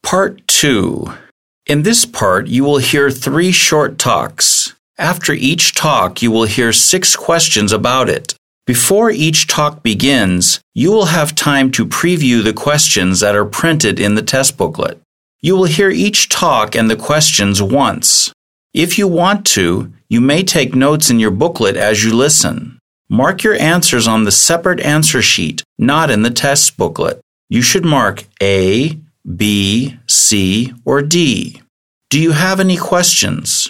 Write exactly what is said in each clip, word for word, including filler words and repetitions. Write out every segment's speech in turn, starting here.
Part two. In this part, you will hear three short talks. After each talk, you will hear six questions about it. Before each talk begins, you will have time to preview the questions that are printed in the test booklet. You will hear each talk and the questions once. If you want to, you may take notes in your booklet as you listen. Mark your answers on the separate answer sheet, not in the test booklet. You should mark A, B, C, or D. Do you have any questions?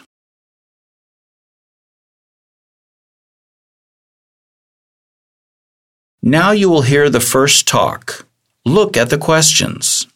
Now you will hear the first talk. Look at the questions.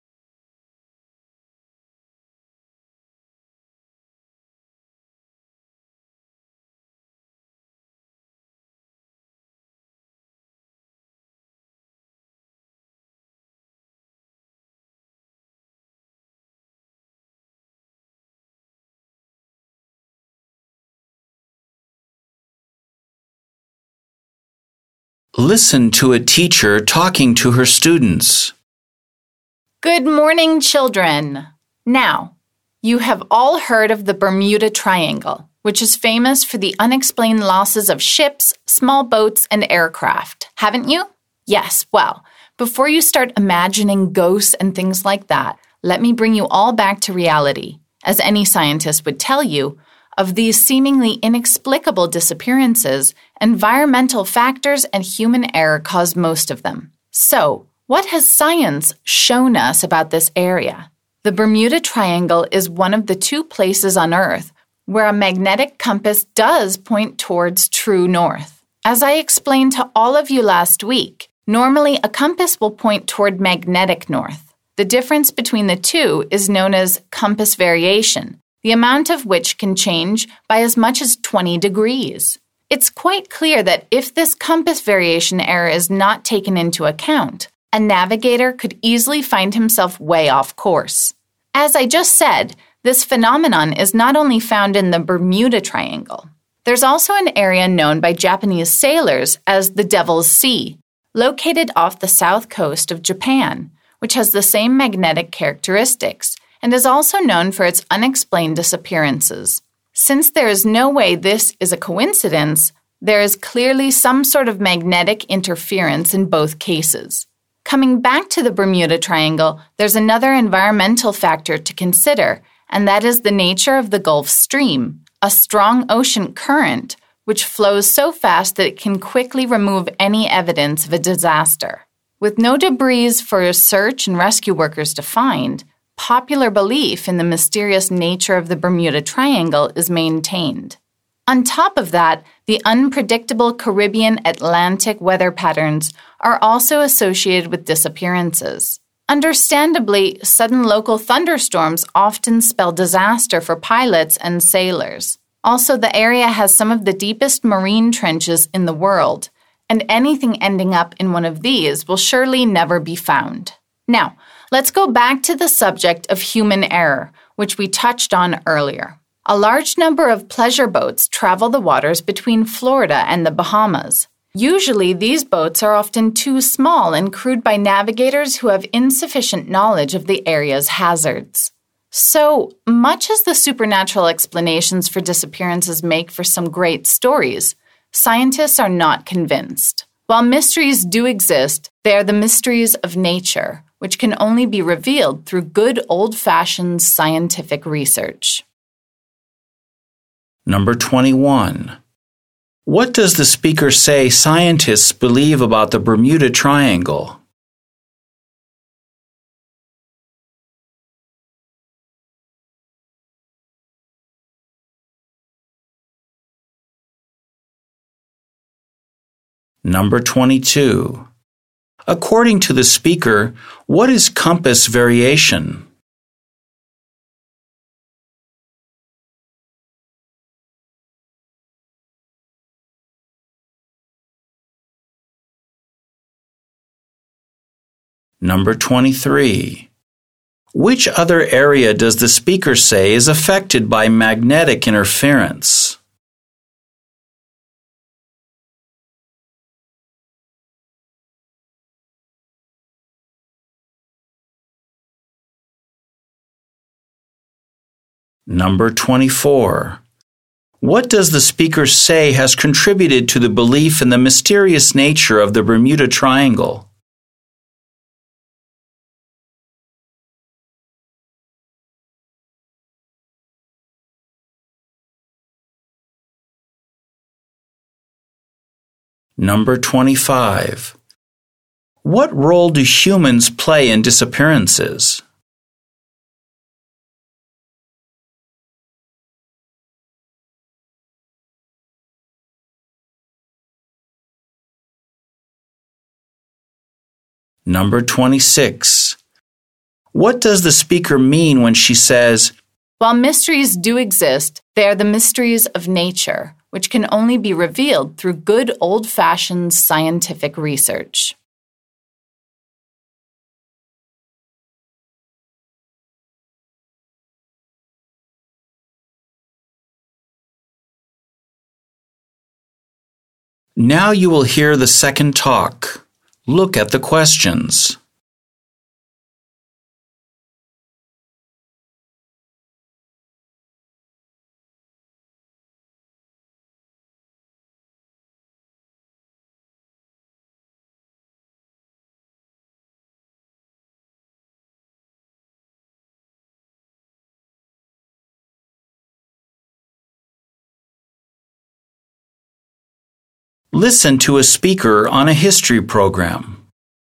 Listen to a teacher talking to her students. Good morning, children. Now, you have all heard of the Bermuda Triangle, which is famous for the unexplained losses of ships, small boats, and aircraft, haven't you? Yes, well, before you start imagining ghosts and things like that, let me bring you all back to reality. As any scientist would tell you, of these seemingly inexplicable disappearances, environmental factors and human error caused most of them. So, what has science shown us about this area? The Bermuda Triangle is one of the two places on Earth where a magnetic compass does point towards true north. As I explained to all of you last week, normally a compass will point toward magnetic north. The difference between the two is known as compass variation, the amount of which can change by as much as twenty degrees. It's quite clear that if this compass variation error is not taken into account, a navigator could easily find himself way off course. As I just said, this phenomenon is not only found in the Bermuda Triangle. There's also an area known by Japanese sailors as the Devil's Sea, located off the south coast of Japan, which has the same magnetic characteristics, and is also known for its unexplained disappearances. Since there is no way this is a coincidence, there is clearly some sort of magnetic interference in both cases. Coming back to the Bermuda Triangle, there's another environmental factor to consider, and that is the nature of the Gulf Stream, a strong ocean current which flows so fast that it can quickly remove any evidence of a disaster. With no debris for search and rescue workers to find, popular belief in the mysterious nature of the Bermuda Triangle is maintained. On top of that, the unpredictable Caribbean-Atlantic weather patterns are also associated with disappearances. Understandably, sudden local thunderstorms often spell disaster for pilots and sailors. Also, the area has some of the deepest marine trenches in the world, and anything ending up in one of these will surely never be found. Now, let's go back to the subject of human error, which we touched on earlier. A large number of pleasure boats travel the waters between Florida and the Bahamas. Usually, these boats are often too small and crewed by navigators who have insufficient knowledge of the area's hazards. So, much as the supernatural explanations for disappearances make for some great stories, scientists are not convinced. While mysteries do exist, they are the mysteries of nature, which can only be revealed through good old-fashioned scientific research. Number twenty-one. What does the speaker say scientists believe about the Bermuda Triangle? Number twenty-two. According to the speaker, what is compass variation? Number twenty-three. Which other area does the speaker say is affected by magnetic interference? Number twenty-four. What does the speaker say has contributed to the belief in the mysterious nature of the Bermuda Triangle? Number twenty-five. What role do humans play in disappearances? Number twenty-six. What does the speaker mean when she says, While mysteries do exist, they are the mysteries of nature, which can only be revealed through good old-fashioned scientific research? Now you will hear the second talk. Look at the questions. Listen to a speaker on a history program.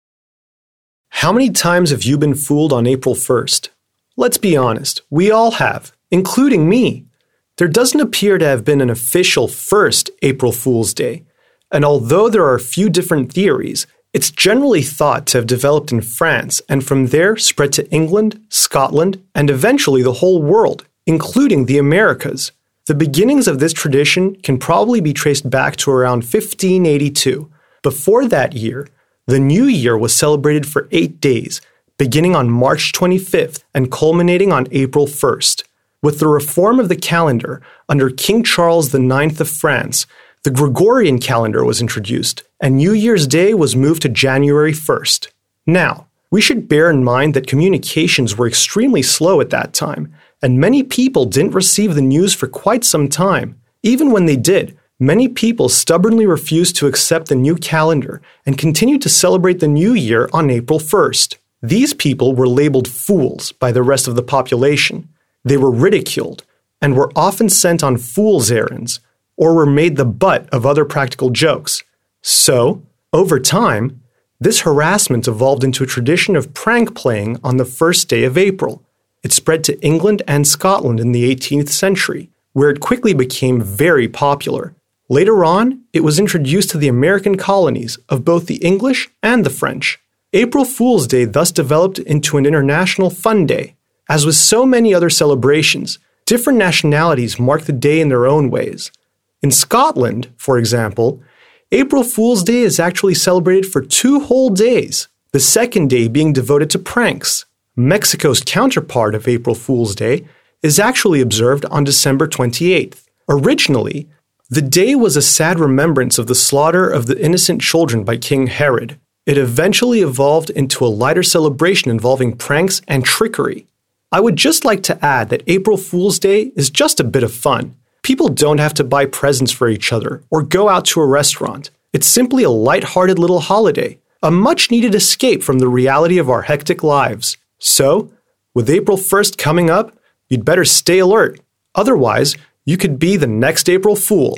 How many times have you been fooled on April first? Let's be honest, we all have, including me. There doesn't appear to have been an official first April Fool's Day, and although there are a few different theories, it's generally thought to have developed in France and from there spread to England, Scotland, and eventually the whole world, including the Americas. The beginnings of this tradition can probably be traced back to around fifteen eighty-two. Before that year, the New Year was celebrated for eight days, beginning on March twenty-fifth and culminating on April first. With the reform of the calendar under King Charles the ninth of France, the Gregorian calendar was introduced, and New Year's Day was moved to January first. Now, we should bear in mind that communications were extremely slow at that time, and many people didn't receive the news for quite some time. Even when they did, many people stubbornly refused to accept the new calendar and continued to celebrate the new year on April first. These people were labeled fools by the rest of the population. They were ridiculed and were often sent on fool's errands or were made the butt of other practical jokes. So, over time, this harassment evolved into a tradition of prank playing on the first day of April. It spread to England and Scotland in the eighteenth century, where it quickly became very popular. Later on, it was introduced to the American colonies of both the English and the French. April Fool's Day thus developed into an international fun day. As with so many other celebrations, different nationalities mark the day in their own ways. In Scotland, for example, April Fool's Day is actually celebrated for two whole days, the second day being devoted to pranks. Mexico's counterpart of April Fool's Day is actually observed on December twenty-eighth. Originally, the day was a sad remembrance of the slaughter of the innocent children by King Herod. It eventually evolved into a lighter celebration involving pranks and trickery. I would just like to add that April Fool's Day is just a bit of fun. People don't have to buy presents for each other or go out to a restaurant. It's simply a light-hearted little holiday, a much-needed escape from the reality of our hectic lives. So, with April first coming up, you'd better stay alert. Otherwise, you could be the next April Fool.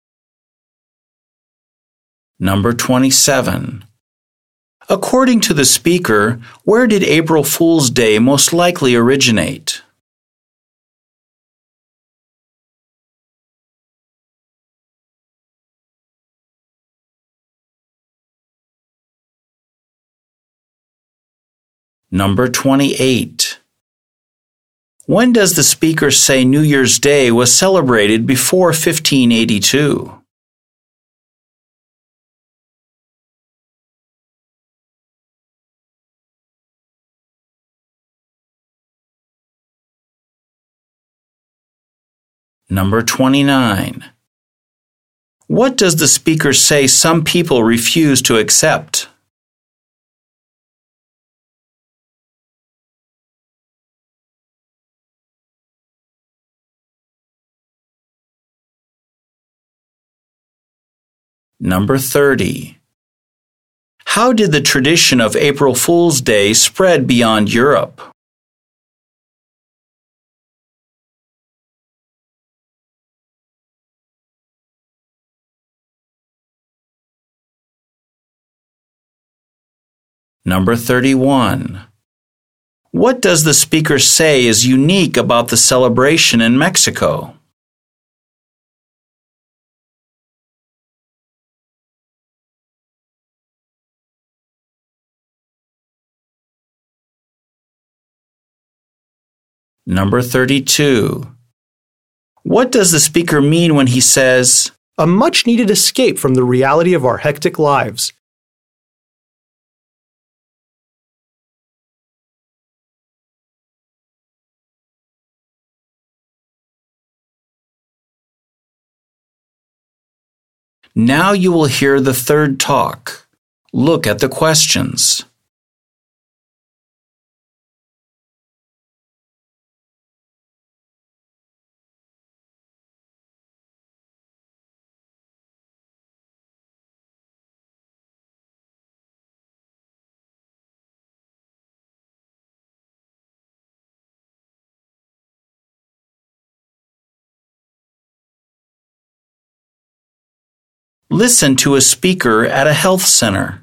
Number twenty-seven. According to the speaker, where did April Fool's Day most likely originate? Number twenty-eight. When does the speaker say New Year's Day was celebrated before fifteen eighty-two? Number twenty-nine. What does the speaker say some people refuse to accept? Number thirty. How did the tradition of April Fool's Day spread beyond Europe? Number thirty-one. What does the speaker say is unique about the celebration in Mexico? Number thirty-two. What does the speaker mean when he says, "A much-needed escape from the reality of our hectic lives"? Now you will hear the third talk. Look at the questions. Listen to a speaker at a health center.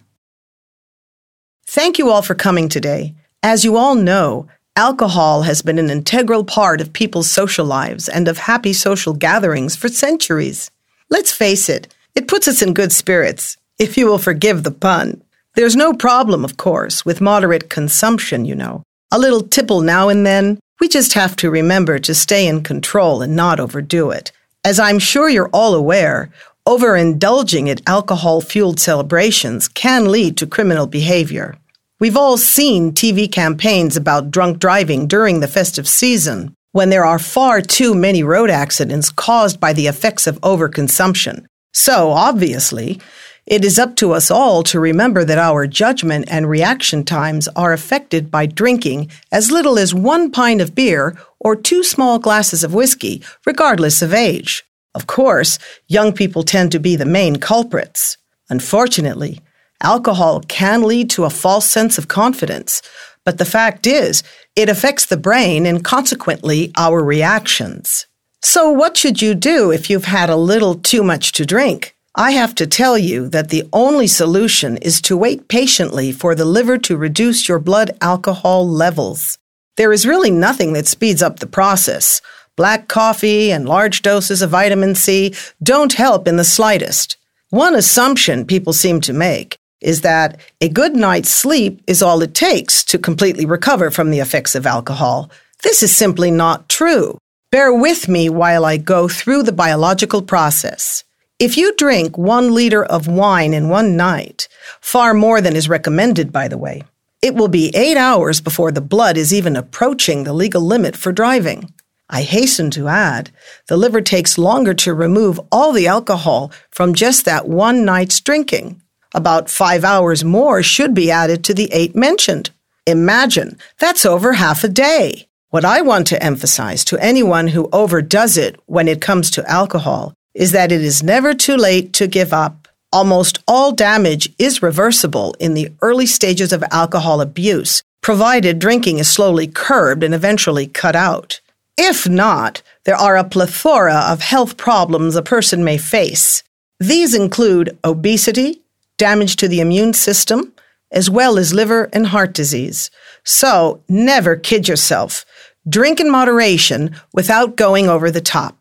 Thank you all for coming today. As you all know, alcohol has been an integral part of people's social lives and of happy social gatherings for centuries. Let's face it, it puts us in good spirits, if you will forgive the pun. There's no problem, of course, with moderate consumption, you know. A little tipple now and then. We just have to remember to stay in control and not overdo it. As I'm sure you're all aware, overindulging at alcohol-fueled celebrations can lead to criminal behavior. We've all seen T V campaigns about drunk driving during the festive season, when there are far too many road accidents caused by the effects of overconsumption. So, obviously, it is up to us all to remember that our judgment and reaction times are affected by drinking as little as one pint of beer or two small glasses of whiskey, regardless of age. Of course, young people tend to be the main culprits. Unfortunately, alcohol can lead to a false sense of confidence, but the fact is, it affects the brain and consequently our reactions. So what should you do if you've had a little too much to drink? I have to tell you that the only solution is to wait patiently for the liver to reduce your blood alcohol levels. There is really nothing that speeds up the process. Black coffee and large doses of vitamin C don't help in the slightest. One assumption people seem to make is that a good night's sleep is all it takes to completely recover from the effects of alcohol. This is simply not true. Bear with me while I go through the biological process. If you drink one liter of wine in one night, far more than is recommended, by the way, it will be eight hours before the blood is even approaching the legal limit for driving. I hasten to add, the liver takes longer to remove all the alcohol from just that one night's drinking. About five hours more should be added to the eight mentioned. Imagine, that's over half a day. What I want to emphasize to anyone who overdoes it when it comes to alcohol is that it is never too late to give up. Almost all damage is reversible in the early stages of alcohol abuse, provided drinking is slowly curbed and eventually cut out. If not, there are a plethora of health problems a person may face. These include obesity, damage to the immune system, as well as liver and heart disease. So, never kid yourself. Drink in moderation without going over the top.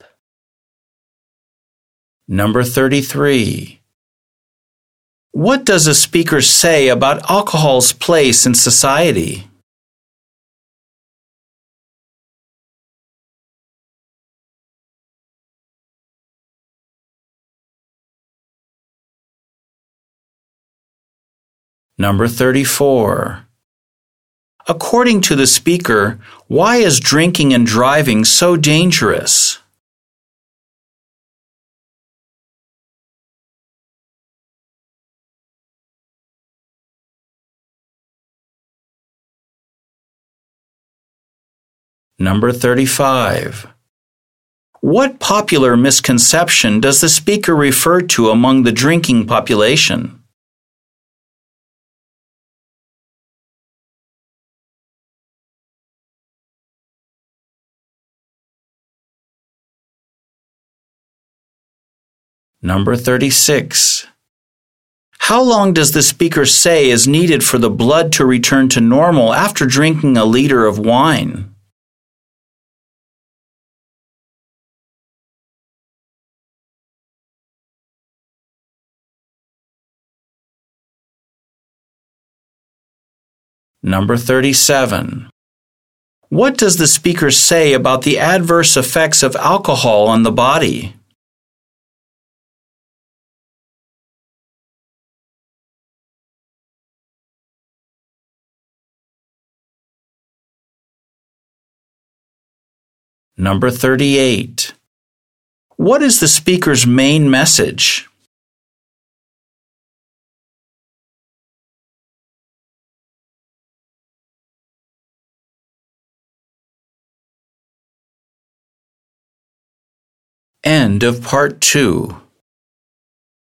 Number thirty-three. What does a speaker say about alcohol's place in society? Number thirty-four. According to the speaker, why is drinking and driving so dangerous? Number thirty-five. What popular misconception does the speaker refer to among the drinking population? Number thirty-six. How long does the speaker say is needed for the blood to return to normal after drinking a liter of wine? Number thirty-seven. What does the speaker say about the adverse effects of alcohol on the body? Number thirty-eight. What is the speaker's main message? End of part two.